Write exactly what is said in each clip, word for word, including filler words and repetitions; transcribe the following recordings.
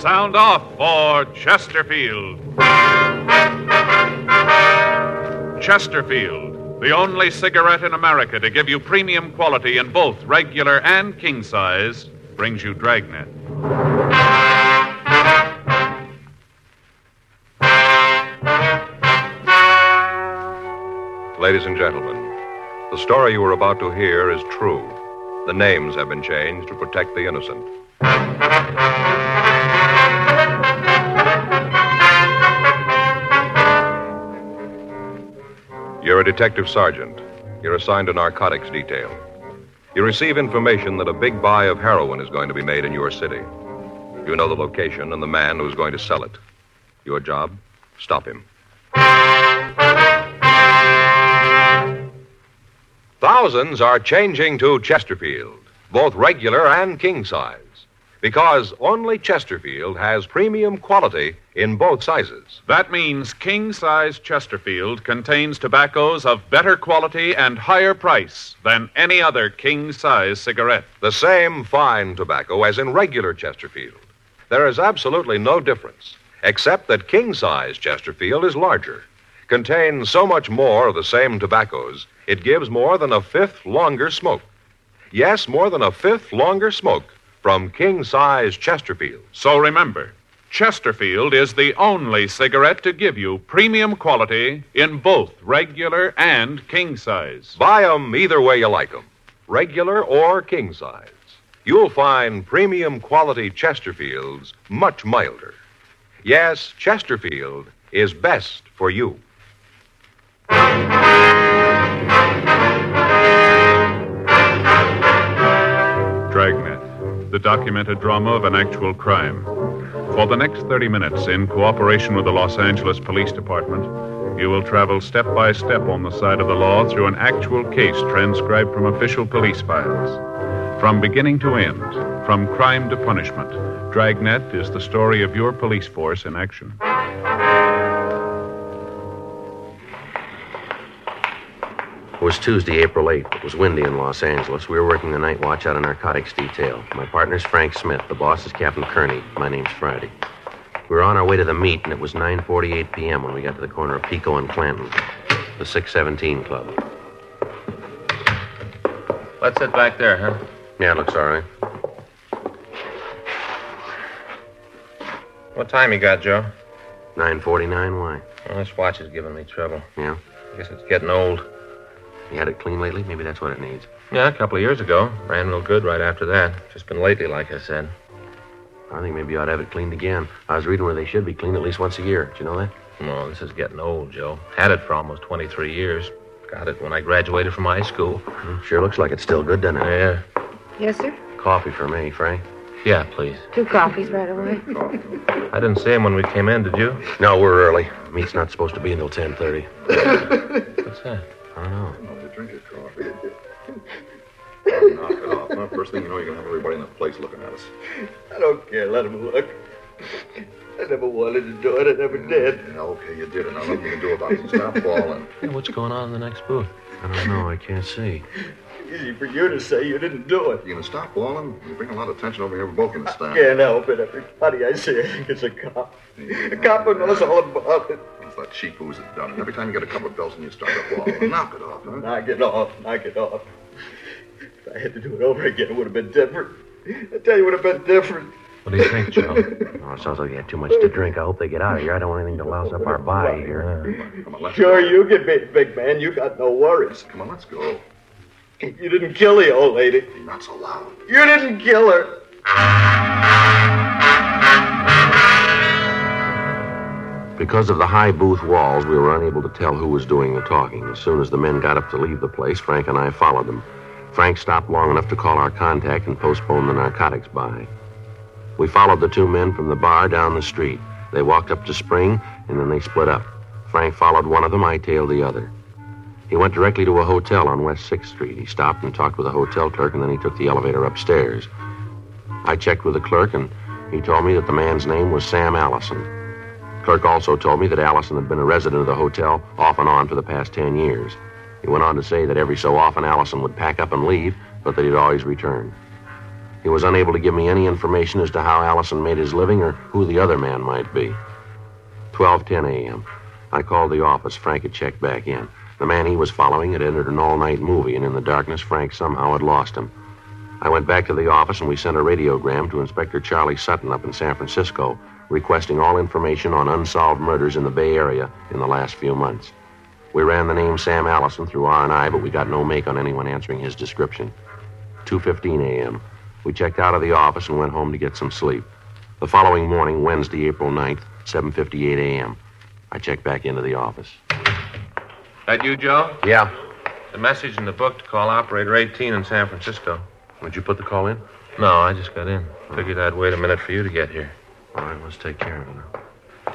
Sound off for Chesterfield. Chesterfield, the only cigarette in America to give you premium quality in both regular and king size, brings you Dragnet. Ladies and gentlemen, the story you are about to hear is true. The names have been changed to protect the innocent. You're a detective sergeant. You're assigned to narcotics detail. You receive information that a big buy of heroin is going to be made in your city. You know the location and the man who's going to sell it. Your job? Stop him. Thousands are changing to Chesterfield, both regular and king size, because only Chesterfield has premium quality in both sizes. That means king-size Chesterfield contains tobaccos of better quality and higher price than any other king-size cigarette. The same fine tobacco as in regular Chesterfield. There is absolutely no difference, except that king-size Chesterfield is larger, contains so much more of the same tobaccos, it gives more than a fifth longer smoke. Yes, more than a fifth longer smoke from king-size Chesterfield. So remember, Chesterfield is the only cigarette to give you premium quality in both regular and king size. Buy 'em either way you like 'em, regular or king size. You'll find premium quality Chesterfields much milder. Yes, Chesterfield is best for you. Dragnet, the documented drama of an actual crime. For the next thirty minutes, in cooperation with the Los Angeles Police Department, you will travel step by step on the side of the law through an actual case transcribed from official police files. From beginning to end, from crime to punishment, Dragnet is the story of your police force in action. It was Tuesday, April eighth. It was windy in Los Angeles. We were working the night watch out of narcotics detail. My partner's Frank Smith. The boss is Captain Kearney. My name's Friday. We were on our way to the meet, and it was nine forty-eight p.m. when we got to the corner of Pico and Clanton, the six seventeen Club. Let's sit back there, huh? Yeah, it looks all right. What time you got, Joe? nine forty-nine, why? Well, this watch is giving me trouble. Yeah? I guess it's getting old. You had it clean lately? Maybe that's what it needs. Yeah, a couple of years ago. Ran real good right after that. Just been lately, like I said. I think maybe you ought to have it cleaned again. I was reading where they should be cleaned at least once a year. Did you know that? No, this is getting old, Joe. Had it for almost twenty-three years. Got it when I graduated from high school. Hmm, sure looks like it's still good, doesn't it? Yeah. Yes, sir? Coffee for me, Frank. Yeah, please. Two coffees right away. I didn't see him when we came in, did you? No, we're early. Meet's not supposed to be until ten thirty. What's that? I don't know. Drink your coffee. Knock it off. Huh? First thing you know, you're going to have everybody in the place looking at us. I don't care. Let them look. I never wanted to do it. I never did. Yeah, okay, you did it. Now nothing you can do about it. Stop falling. Hey, what's going on in the next booth? I don't know. I can't see. Easy for you to say you didn't do it. You going to stop falling? You bring a lot of attention over here. We're both going to stand. Can't help it. Everybody I see, I think it's a cop. A cop who knows all about it. It's that cheap booze that's done it. Every time you get a couple of bells and you start to fall. Knock it off, huh? Knock it off. Knock it off. If I had to do it over again, it would have been different. I tell you, it would have been different. What do you think, Joe? Oh, it sounds like you had too much to drink. I hope they get out of here. I don't want anything to louse up our body here. Come on, come on, let's Sure, go. you can be a big man. You got no worries. Come on, let's go. You didn't kill the old lady. You're not so loud. You didn't kill her. Because of the high booth walls, we were unable to tell who was doing the talking. As soon as the men got up to leave the place, Frank and I followed them. Frank stopped long enough to call our contact and postpone the narcotics buy. We followed the two men from the bar down the street. They walked up to Spring, and then they split up. Frank followed one of them, I tailed the other. He went directly to a hotel on West sixth Street. He stopped and talked with a hotel clerk, and then he took the elevator upstairs. I checked with the clerk, and he told me that the man's name was Sam Allison. The clerk also told me that Allison had been a resident of the hotel off and on for the past ten years. He went on to say that every so often Allison would pack up and leave, but that he'd always return. He was unable to give me any information as to how Allison made his living or who the other man might be. twelve ten a.m. I called the office. Frank had checked back in. The man he was following had entered an all-night movie, and in the darkness, Frank somehow had lost him. I went back to the office, and we sent a radiogram to Inspector Charlie Sutton up in San Francisco, requesting all information on unsolved murders in the Bay Area in the last few months. We ran the name Sam Allison through R and I, but we got no make on anyone answering his description. two fifteen a.m. We checked out of the office and went home to get some sleep. The following morning, Wednesday, April ninth, seven fifty-eight a.m., I checked back into the office. That you, Joe? Yeah. The message in the book to call operator eighteen in San Francisco. Did you put the call in? No, I just got in. Figured I'd wait a minute for you to get here. All right, let's take care of it now.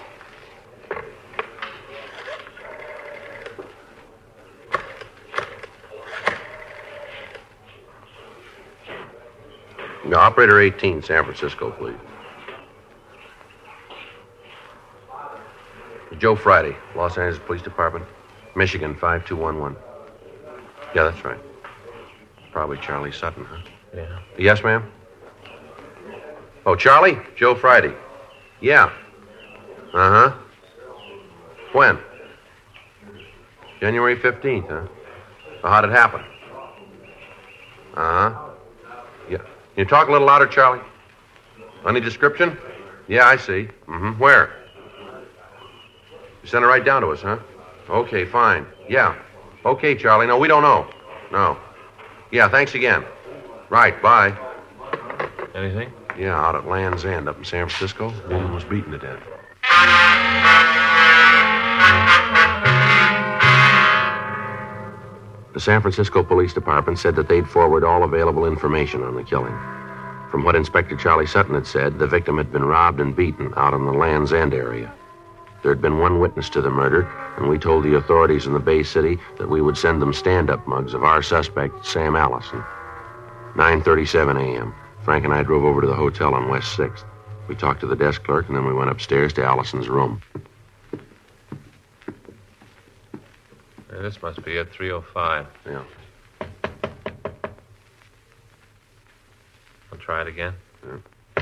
Now, operator eighteen, San Francisco, please. Joe Friday, Los Angeles Police Department, Michigan five two one one. Yeah, that's right. Probably Charlie Sutton, huh? Yeah. Yes, ma'am? Oh, Charlie? Joe Friday. Yeah. Uh-huh. When? January fifteenth, huh? Well, how'd it happen? Uh-huh. Yeah. Can you talk a little louder, Charlie? Any description? Yeah, I see. Mm-hmm. Where? You sent it right down to us, huh? Okay, fine. Yeah. Okay, Charlie. No, we don't know. No. Yeah, thanks again. Right, bye. Anything? Yeah, out at Land's End up in San Francisco, a woman was beaten to death. The San Francisco Police Department said that they'd forward all available information on the killing. From what Inspector Charlie Sutton had said, the victim had been robbed and beaten out in the Land's End area. There had been one witness to the murder, and we told the authorities in the Bay City that we would send them stand-up mugs of our suspect, Sam Allison. nine thirty-seven a.m. Frank and I drove over to the hotel on West sixth. We talked to the desk clerk, and then we went upstairs to Allison's room. Yeah, this must be at three oh five. Yeah. I'll try it again. Yeah.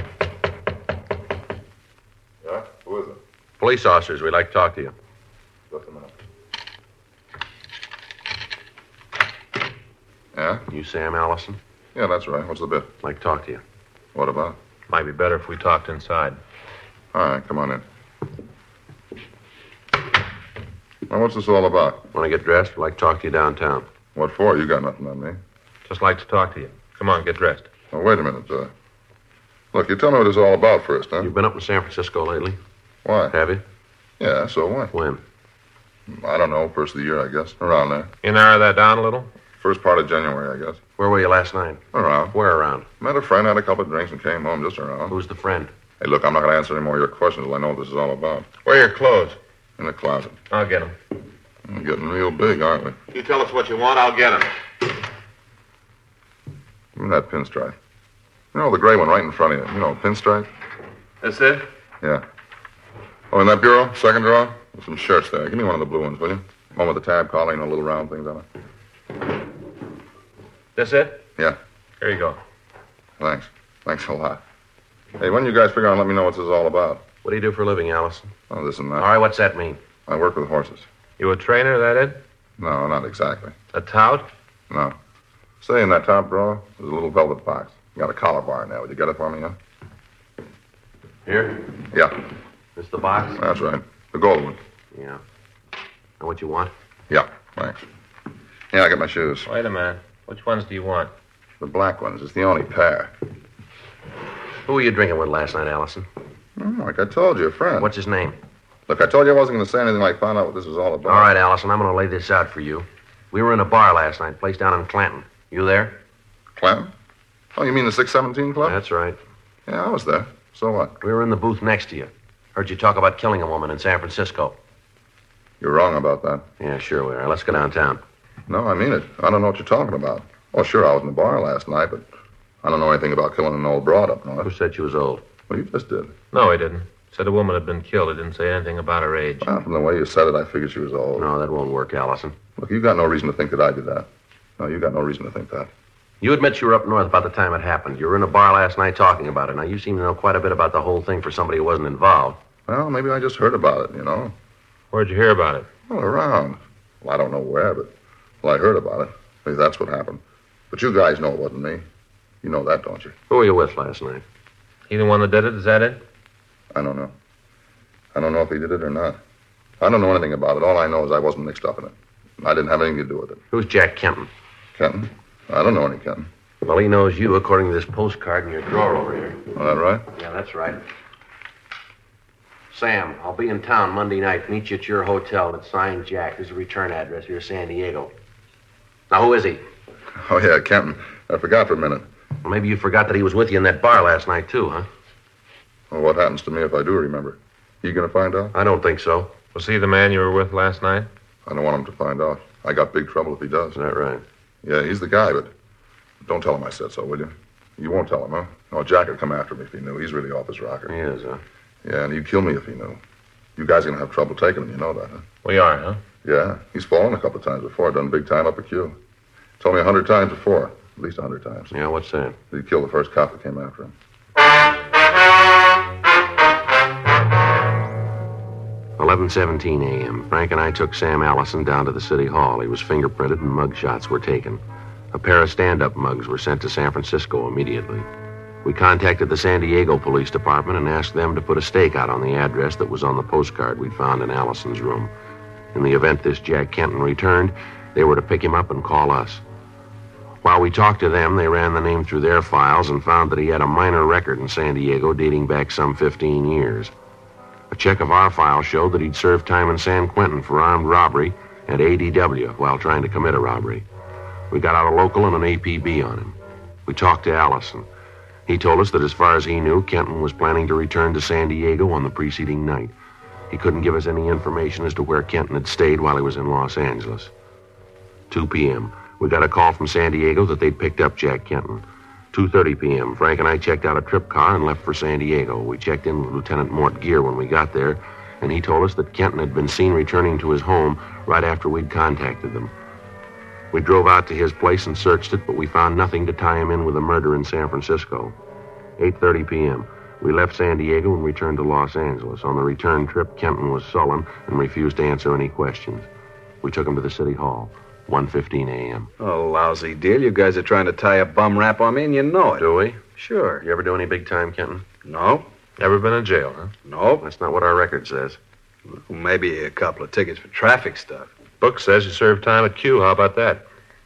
Yeah? Who is it? Police officers, we'd like to talk to you. Just a minute. Yeah? You Sam Allison? Yeah, that's right. What's the bit? I'd like to talk to you. What about? Might be better if we talked inside. All right, come on in. Now, what's this all about? Want to get dressed? We'd like to talk to you downtown. What for? You got nothing on me. Just like to talk to you. Come on, get dressed. Now, wait a minute. Uh, look, you tell me what this is all about first, huh? You've been up in San Francisco lately? Why? Have you? Yeah, so what? When? I don't know. First of the year, I guess. Around there. You narrow that down a little? First part of January, I guess. Where were you last night? Around. Where around? Met a friend, had a couple of drinks, and came home just around. Who's the friend? Hey, look, I'm not going to answer any more of your questions until I know what this is all about. Where are your clothes? In the closet. I'll get them. We're getting real big, aren't we? You tell us what you want, I'll get them. Give me that pinstripe. You know, the gray one right in front of you. You know, pinstripe? That's it? Yeah. Oh, in that bureau, second drawer, there's some shirts there. Give me one of the blue ones, will you? One with the tab collar, you know, little round things on it. That's it? Yeah. Here you go. Thanks. Thanks a lot. Hey, when you guys figure out and let me know what this is all about? What do you do for a living, Allison? Oh, this and that. All right, what's that mean? I work with horses. You a trainer, that it? No, not exactly. A tout? No. Say, in that top drawer, there's a little velvet box. You got a collar bar in there. Would you get it for me, huh? Here? Yeah, This the box? that's right. The gold one. Yeah. Know what you want? Yeah, thanks. Yeah, I got my shoes. Wait a minute. Which ones do you want? The black ones. It's the only pair. Who were you drinking with last night, Allison? Oh, like I told you, a friend. What's his name? Look, I told you I wasn't going to say anything like find out what this is all about. All right, Allison, I'm going to lay this out for you. We were in a bar last night, place down in Clanton. You there? Clanton? Oh, you mean the six seventeen Club? That's right. Yeah, I was there. So what? We were in the booth next to you. Heard you talk about killing a woman in San Francisco. You're wrong about that. Yeah, sure we are. Let's go downtown. No, I mean it. I don't know what you're talking about. Well, sure, I was in the bar last night, but I don't know anything about killing an old broad up Who north. said she was old? Well, you just did. No, he didn't. Said a woman had been killed. He didn't say anything about her age. Well, from the way you said it, I figured she was old. No, that won't work, Allison. Look, you got no reason to think that I did that. No, you got no reason to think that. You admit you were up north about the time it happened. You were in a bar last night talking about it. Now, you seem to know quite a bit about the whole thing for somebody who wasn't involved. Well, maybe I just heard about it, you know. Where'd you hear about it? Well, around. Well, I don't know where, but... Well, I heard about it. Maybe that's what happened. But you guys know it wasn't me. You know that, don't you? Who were you with last night? He the one that did it? Is that it? I don't know. I don't know if he did it or not. I don't know anything about it. All I know is I wasn't mixed up in it. I didn't have anything to do with it. Who's Jack Kenton? Kenton? I don't know any Kenton. Well, he knows you, according to this postcard in your drawer over here. Is that right? Yeah, that's right. Sam, I'll be in town Monday night. Meet you at your hotel. It's signed Jack. There's a return address here, San Diego. Now, who is he? Oh, yeah, Kenton. I forgot for a minute. Well, maybe you forgot that he was with you in that bar last night, too, huh? Well, what happens to me if I do remember? You going to find out? I don't think so. Was he the man you were with last night? I don't want him to find out. I got big trouble if he does. Is that right? Yeah, he's the guy, but don't tell him I said so, will you? You won't tell him, huh? No, Jack would come after me if he knew. He's really off his rocker. He is, huh? Yeah, and he'd kill me if he knew. You guys are going to have trouble taking him, you know that, huh? We are, huh? Yeah, he's fallen a couple of times before, done big time up at Q. Told me a hundred times before, at least a hundred times. Yeah, what's that? He killed the first cop that came after him. eleven seventeen a.m. Frank and I took Sam Allison down to the city hall. He was fingerprinted and mug shots were taken. A pair of stand-up mugs were sent to San Francisco immediately. We contacted the San Diego Police Department and asked them to put a stake out on the address that was on the postcard we'd found in Allison's room. In the event this Jack Kenton returned, they were to pick him up and call us. While we talked to them, they ran the name through their files and found that he had a minor record in San Diego dating back some fifteen years. A check of our file showed that he'd served time in San Quentin for armed robbery and A D W while trying to commit a robbery. We got out a local and an A P B on him. We talked to Allison. He told us that as far as he knew, Kenton was planning to return to San Diego on the preceding night. He couldn't give us any information as to where Kenton had stayed while he was in Los Angeles. two p.m. We got a call from San Diego that they'd picked up Jack Kenton. two thirty p.m. Frank and I checked out a trip car and left for San Diego. We checked in with Lieutenant Mort Gear when we got there, and he told us that Kenton had been seen returning to his home right after we'd contacted them. We drove out to his place and searched it, but we found nothing to tie him in with a murder in San Francisco. eight thirty p.m. We left San Diego and returned to Los Angeles. On the return trip, Kenton was sullen and refused to answer any questions. We took him to the city hall. one fifteen a.m. Oh, lousy deal. You guys are trying to tie a bum rap on me, and you know it. Do we? Sure. You ever do any big time, Kenton? No. Never been in jail, huh? Nope. That's not what our record says. Well, maybe a couple of tickets for traffic stuff. Book says you served time at Q. How about that?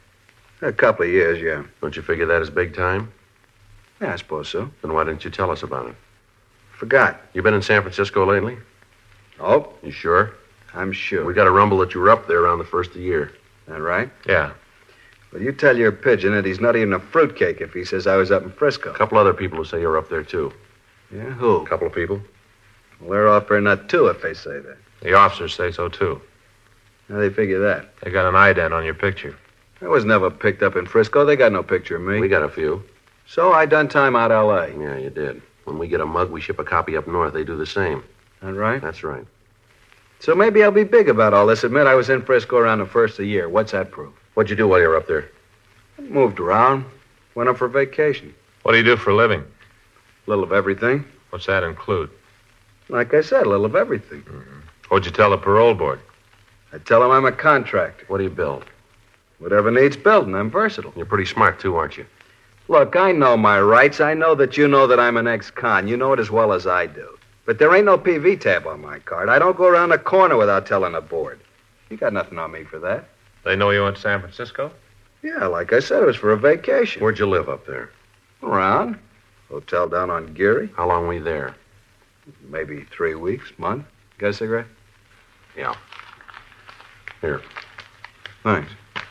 A couple of years, yeah. Don't you figure that as big time? Yeah, I suppose so. Then why didn't you tell us about it? Forgot. You been in San Francisco lately? Nope. You sure? I'm sure. We got a rumble that you were up there around the first of the year. That right? Yeah. Well, you tell your pigeon that he's not even a fruitcake if he says I was up in Frisco. A couple other people who say you're up there, too. Yeah, who? A couple of people. Well, they're off for a nut, too, if they say that. The officers say so, too. How do they figure that? They got an ident on your picture. I was never picked up in Frisco. They got no picture of me. We got a few. So I done time out L A. Yeah, you did. When we get a mug, we ship a copy up north. They do the same. That right? That's right. So maybe I'll be big about all this. Admit I was in Frisco around the first of the year. What's that prove? What'd you do while you were up there? Moved around. Went up for vacation. What do you do for a living? A little of everything. What's that include? Like I said, a little of everything. Mm-hmm. What'd you tell the parole board? I tell them I'm a contractor. What do you build? Whatever needs building. I'm versatile. You're pretty smart, too, aren't you? Look, I know my rights. I know that you know that I'm an ex-con. You know it as well as I do. But there ain't no P V tab on my card. I don't go around the corner without telling the board. You got nothing on me for that. They know you went to San Francisco? Yeah, like I said, it was for a vacation. Where'd you live up there? Around. Hotel down on Geary. How long were you there? Maybe three weeks, month. Got a cigarette? Yeah. Here. Thanks.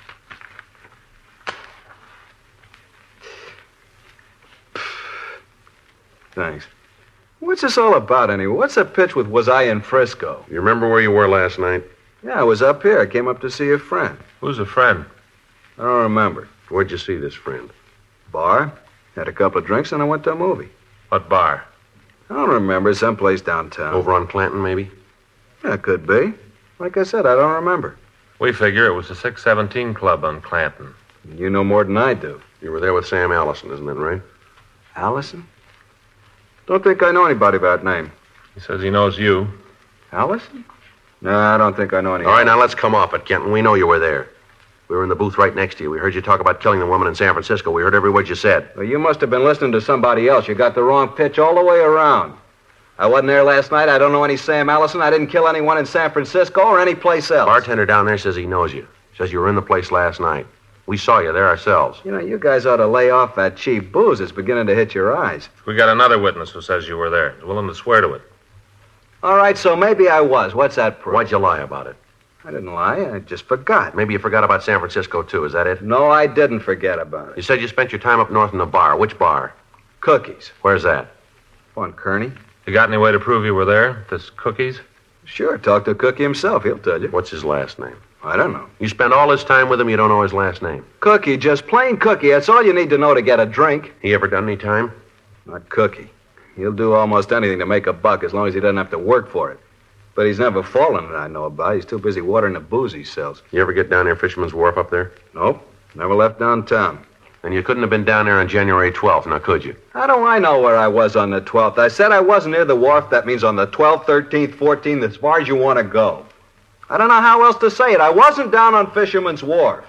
Thanks. What's this all about, anyway? What's the pitch with was I in Frisco? You remember where you were last night? Yeah, I was up here. I came up to see a friend. Who's a friend? I don't remember. Where'd you see this friend? Bar. Had a couple of drinks, and I went to a movie. What bar? I don't remember. Someplace downtown. Over on Clanton, maybe? Yeah, could be. Like I said, I don't remember. We figure it was the six seventeen Club on Clanton. You know more than I do. You were there with Sam Allison, isn't that right? Allison? Don't think I know anybody by that name. He says he knows you. Allison? No, I don't think I know any. All right, now let's come off it, Kenton. We know you were there. We were in the booth right next to you. We heard you talk about killing the woman in San Francisco. We heard every word you said. Well, you must have been listening to somebody else. You got the wrong pitch all the way around. I wasn't there last night. I don't know any Sam Allison. I didn't kill anyone in San Francisco or any place else. Bartender down there says he knows you. Says you were in the place last night. We saw you there ourselves. You know, you guys ought to lay off that cheap booze. It's beginning to hit your eyes. We got another witness who says you were there. He's willing to swear to it. All right, so maybe I was. What's that proof? Why'd you lie about it? I didn't lie. I just forgot. Maybe you forgot about San Francisco, too. Is that it? No, I didn't forget about it. You said you spent your time up north in a bar. Which bar? Cookies. Where's that? On Kearney. You got any way to prove you were there? This Cookies? Sure, talk to Cookie himself. He'll tell you. What's his last name? I don't know. You spend all this time with him, you don't know his last name. Cookie, just plain Cookie. That's all you need to know to get a drink. He ever done any time? Not Cookie. He'll do almost anything to make a buck as long as he doesn't have to work for it. But he's never fallen that I know about. He's too busy watering the booze he sells. You ever get down there, Fisherman's Wharf up there? Nope. Never left downtown. And you couldn't have been down there on January twelfth, now could you? How do I know where I was on the twelfth? I said I wasn't near the wharf. That means on the twelfth, thirteenth, fourteenth, as far as you want to go. I don't know how else to say it. I wasn't down on Fisherman's Wharf.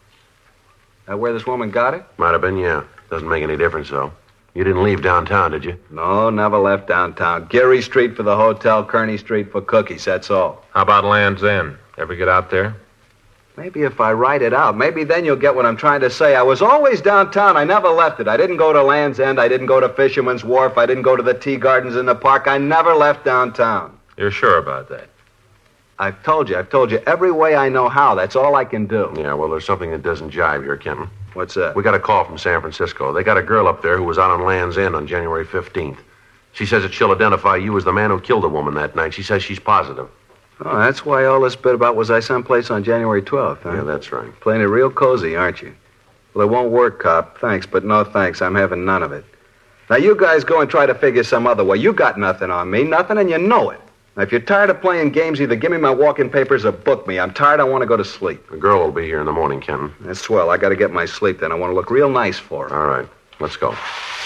That where this woman got it? Might have been, yeah. Doesn't make any difference, though. You didn't leave downtown, did you? No, never left downtown. Geary Street for the hotel, Kearney Street for Cookies, that's all. How about Land's End? Ever get out there? Maybe if I write it out, maybe then you'll get what I'm trying to say. I was always downtown. I never left it. I didn't go to Land's End. I didn't go to Fisherman's Wharf. I didn't go to the tea gardens in the park. I never left downtown. You're sure about that? I've told you. I've told you every way I know how. That's all I can do. Yeah, well, there's something that doesn't jive here, Kenton. What's that? We got a call from San Francisco. They got a girl up there who was out on Land's End on January fifteenth. She says that she'll identify you as the man who killed the woman that night. She says she's positive. Oh, that's why all this bit about was I someplace on January twelfth, huh? Yeah, that's right. Playing it real cozy, aren't you? Well, it won't work, cop. Thanks, but no thanks. I'm having none of it. Now, you guys go and try to figure some other way. You got nothing on me, nothing, and you know it. Now, if you're tired of playing games, either give me my walk-in papers or book me. I'm tired. I want to go to sleep. The girl will be here in the morning, Kenton. That's swell. I got to get my sleep then. I want to look real nice for her. All right. Let's go.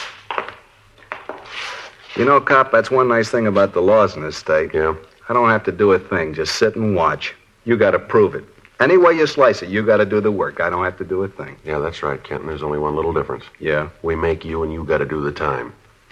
You know, cop, that's one nice thing about the laws in this state. Yeah? I don't have to do a thing. Just sit and watch. You got to prove it. Any way you slice it, you got to do the work. I don't have to do a thing. Yeah, that's right, Kenton. There's only one little difference. Yeah? We make you, and you got to do the time.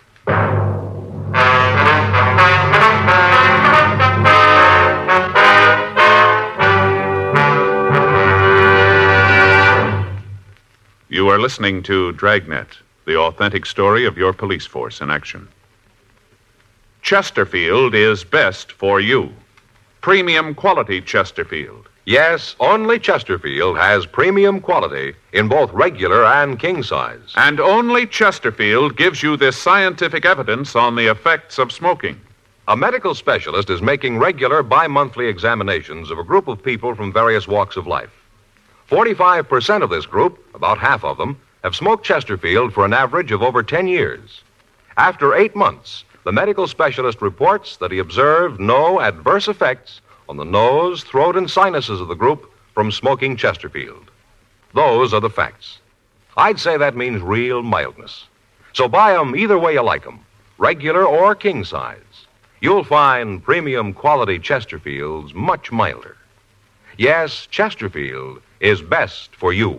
You are listening to Dragnet, the authentic story of your police force in action. Chesterfield is best for you. Premium quality Chesterfield. Yes, only Chesterfield has premium quality in both regular and king size. And only Chesterfield gives you this scientific evidence on the effects of smoking. A medical specialist is making regular bi-monthly examinations of a group of people from various walks of life. forty-five percent of this group, about half of them, have smoked Chesterfield for an average of over ten years. After eight months, the medical specialist reports that he observed no adverse effects on the nose, throat, and sinuses of the group from smoking Chesterfield. Those are the facts. I'd say that means real mildness. So buy 'em either way you like 'em, regular or king size. You'll find premium quality Chesterfields much milder. Yes, Chesterfield is best for you.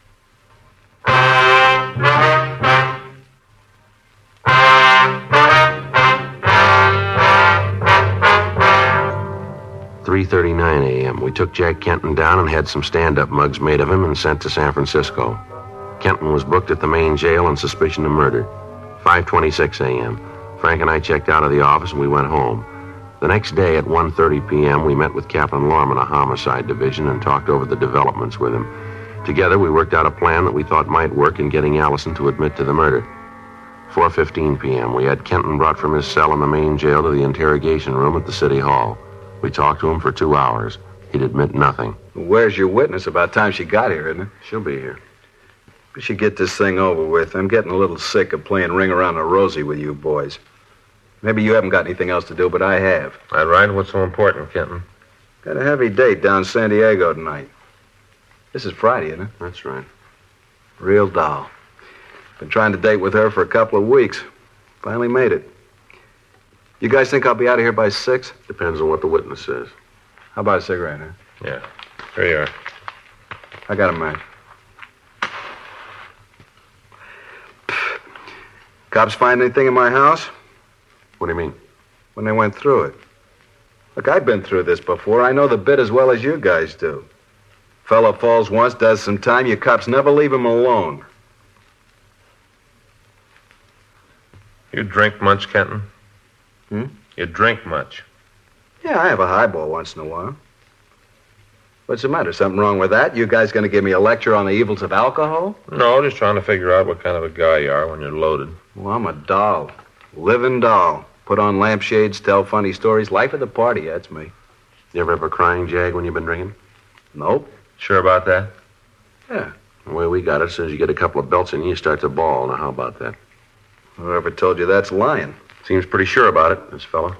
three thirty-nine a.m. We took Jack Kenton down and had some stand-up mugs made of him and sent to San Francisco. Kenton was booked at the main jail on suspicion of murder. five twenty-six a.m. Frank and I checked out of the office and we went home. The next day at one thirty p.m., we met with Captain Lorman, a homicide division, and talked over the developments with him. Together, we worked out a plan that we thought might work in getting Allison to admit to the murder. four fifteen p.m., we had Kenton brought from his cell in the main jail to the interrogation room at the city hall. We talked to him for two hours. He'd admit nothing. Where's your witness? About time she got here, isn't it? She'll be here. We should get this thing over with. I'm getting a little sick of playing ring around the rosy with you boys. Maybe you haven't got anything else to do, but I have. That right? What's so important, Kenton? Got a heavy date down San Diego tonight. This is Friday, isn't it? That's right. Real doll. Been trying to date with her for a couple of weeks. Finally made it. You guys think I'll be out of here by six? Depends on what the witness says. How about a cigarette, huh? Yeah. Here you are. I got a match. Cops find anything in my house? What do you mean? When they went through it. Look, I've been through this before. I know the bit as well as you guys do. Fella falls once, does some time, you cops never leave him alone. You drink much, Kenton? Hmm? You drink much? Yeah, I have a highball once in a while. What's the matter? Something wrong with that? You guys going to give me a lecture on the evils of alcohol? No, just trying to figure out what kind of a guy you are when you're loaded. Well, I'm a doll. Living doll. Put on lampshades, tell funny stories. Life of the party, that's me. You ever have a crying jag when you've been drinking? Nope. Sure about that? Yeah. The way we got it, as soon as you get a couple of belts in you, you start to bawl. Now, how about that? Whoever told you that's lying? Seems pretty sure about it, this fella.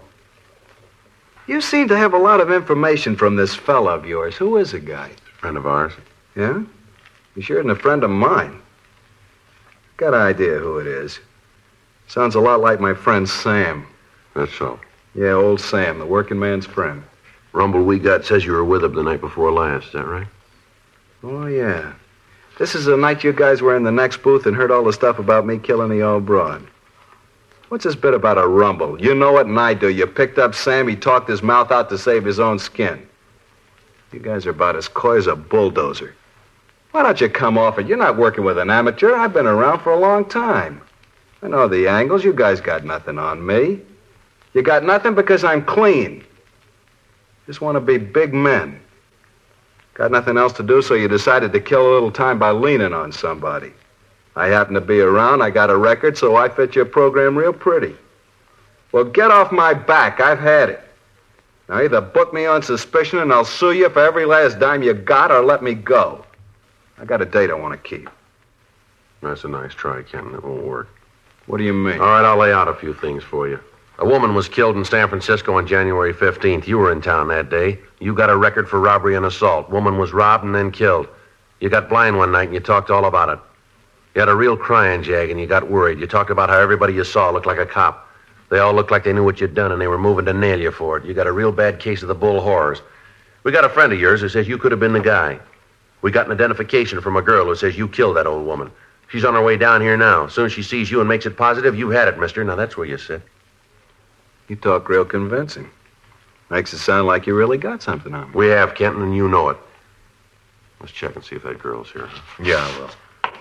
You seem to have a lot of information from this fella of yours. Who is the guy? A friend of ours. Yeah? He sure isn't a friend of mine. Got an idea who it is. Sounds a lot like my friend Sam. That's so. Yeah, old Sam, the working man's friend. Rumble we got says you were with him the night before last. Is that right? Oh, yeah. This is the night you guys were in the next booth and heard all the stuff about me killing the old broad. What's this bit about a rumble? You know it and I do. You picked up Sam, he talked his mouth out to save his own skin. You guys are about as coy as a bulldozer. Why don't you come off it? You're not working with an amateur. I've been around for a long time. I know the angles. You guys got nothing on me. You got nothing because I'm clean. Just want to be big men. Got nothing else to do, so you decided to kill a little time by leaning on somebody. I happen to be around. I got a record, so I fit your program real pretty. Well, get off my back. I've had it. Now, either book me on suspicion and I'll sue you for every last dime you got, or let me go. I got a date I want to keep. That's a nice try, Ken. It won't work. What do you mean? All right, I'll lay out a few things for you. A woman was killed in San Francisco on January fifteenth. You were in town that day. You got a record for robbery and assault. Woman was robbed and then killed. You got blind one night and you talked all about it. You had a real crying jag and you got worried. You talked about how everybody you saw looked like a cop. They all looked like they knew what you'd done and they were moving to nail you for it. You got a real bad case of the bull horrors. We got a friend of yours who says you could have been the guy. We got an identification from a girl who says you killed that old woman. She's on her way down here now. As soon as she sees you and makes it positive, you've had it, mister. Now, that's where you sit. You talk real convincing. Makes it sound like you really got something on me. We have, Kenton, and you know it. Let's check and see if that girl's here. Yeah, I will.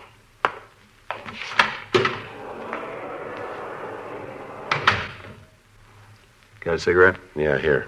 Got a cigarette? Yeah, here.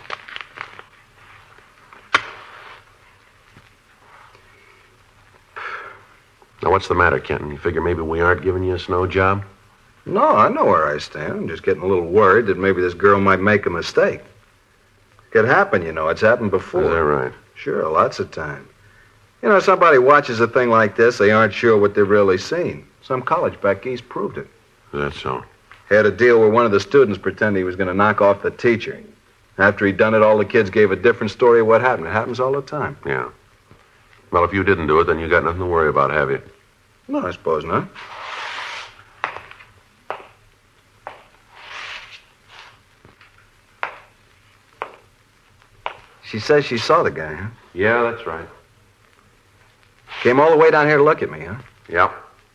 Now, what's the matter, Kenton? You figure maybe we aren't giving you a snow job? No, I know where I stand. I'm just getting a little worried that maybe this girl might make a mistake. Could happen, you know. It's happened before. Is that right? Sure, lots of time. You know, somebody watches a thing like this, they aren't sure what they've really seen. Some college back east proved it. Is that so? Had a deal where one of the students pretended he was going to knock off the teacher. After he'd done it, all the kids gave a different story of what happened. It happens all the time. Yeah. Well, if you didn't do it, then you got nothing to worry about, have you? No, I suppose not. She says she saw the guy, huh? Yeah, that's right. Came all the way down here to look at me, huh? Yep.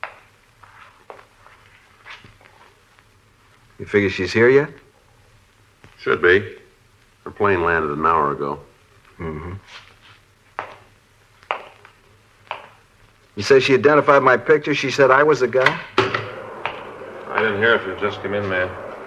You figure she's here yet? Should be. Her plane landed an hour ago. Mm-hmm. You say she identified my picture? She said I was the guy? I didn't hear if you just come in, man.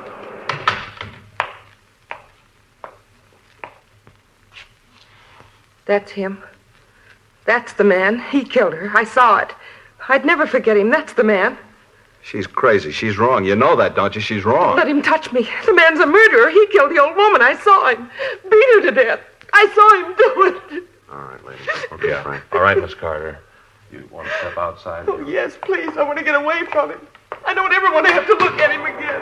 That's him. That's the man. He killed her. I saw it. I'd never forget him. That's the man. She's crazy. She's wrong. You know that, don't you? She's wrong. Let him touch me. The man's a murderer. He killed the old woman. I saw him. Beat her to death. I saw him do it. All right, lady. Okay, Yeah. Frank. All right, Miss Carter. You want to step outside? Oh, yes, please. I want to get away from him. I don't ever want to have to look at him again.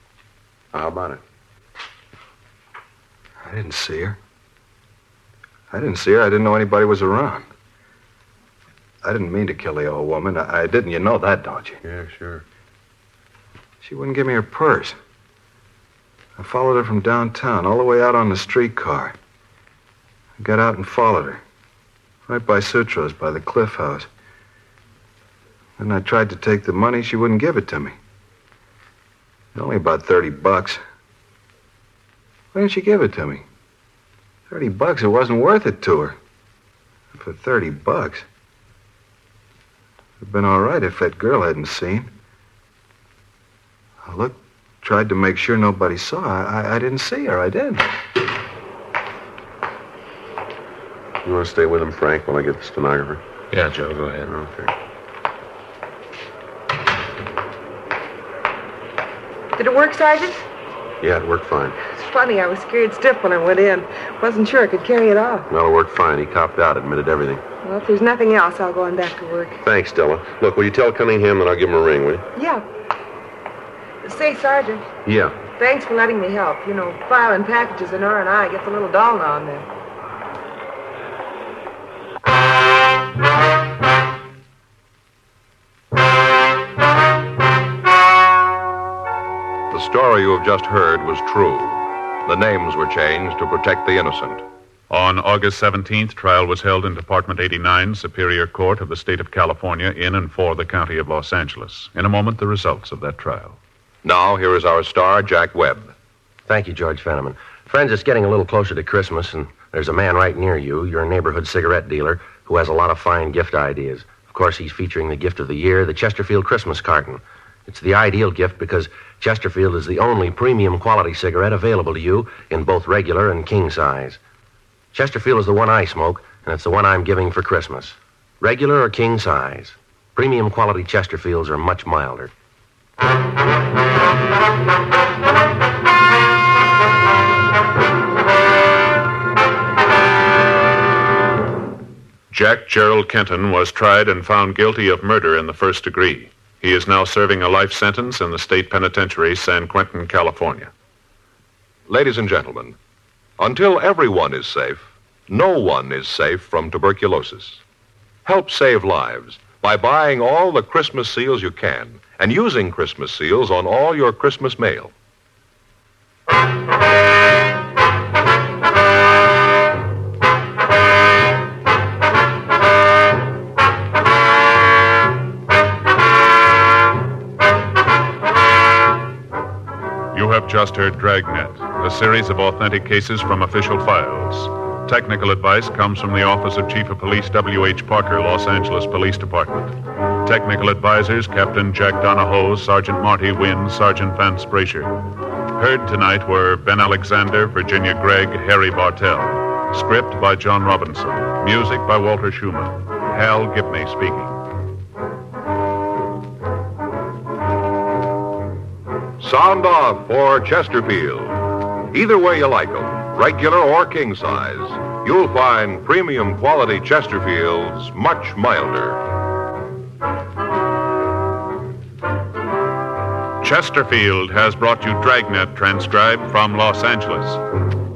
How about it? I didn't see her. I didn't see her. I didn't know anybody was around. I didn't mean to kill the old woman. I, I didn't. You know that, don't you? Yeah, sure. She wouldn't give me her purse. I followed her from downtown, all the way out on the streetcar. I got out and followed her. Right by Sutro's, by the Cliff House. Then I tried to take the money. She wouldn't give it to me. Only about thirty bucks. Why didn't she give it to me? Thirty bucks, it wasn't worth it to her. For thirty bucks. It'd been all right if that girl hadn't seen. I looked, tried to make sure nobody saw. I, I, I didn't see her. I didn't. You want to stay with him, Frank, while I get the stenographer? Yeah, Joe, go ahead. Okay. Did it work, Sergeant? Yeah, it worked fine. It's funny, I was scared stiff when I went in. Wasn't sure I could carry it off. Well, it worked fine. He copped out, admitted everything. Well, if there's nothing else, I'll go on back to work. Thanks, Stella. Look, will you tell Cunningham that I'll give him a ring, will you? Yeah. Say, Sergeant, Yeah. thanks for letting me help. You know, filing packages in R and I gets a little dull now and then. The story you have just heard was true. The names were changed to protect the innocent. On August seventeenth, trial was held in Department eighty-nine, Superior Court of the State of California, in and for the County of Los Angeles. In a moment, the results of that trial. Now, here is our star, Jack Webb. Thank you, George Fenneman. Friends, it's getting a little closer to Christmas, and there's a man right near you, your neighborhood cigarette dealer, who has a lot of fine gift ideas. Of course, he's featuring the gift of the year, the Chesterfield Christmas carton. It's the ideal gift because Chesterfield is the only premium quality cigarette available to you in both regular and king size. Chesterfield is the one I smoke, and it's the one I'm giving for Christmas. Regular or king size. Premium quality Chesterfields are much milder. Jack Gerald Kenton was tried and found guilty of murder in the first degree. He is now serving a life sentence in the state penitentiary, San Quentin, California. Ladies and gentlemen, until everyone is safe, no one is safe from tuberculosis. Help save lives by buying all the Christmas seals you can and using Christmas seals on all your Christmas mail. You have just heard Dragnet, a series of authentic cases from official files. Technical advice comes from the Office of Chief of Police W H Parker, Los Angeles Police Department. Technical advisors, Captain Jack Donahoe, Sergeant Marty Wynn, Sergeant Vance Brasher. Heard tonight were Ben Alexander, Virginia Gregg, Harry Bartell. Script by John Robinson. Music by Walter Schumann. Hal Gibney speaking. Sound off for Chesterfield. Either way you like them, regular or king size, you'll find premium quality Chesterfields much milder. Chesterfield has brought you Dragnet, transcribed from Los Angeles.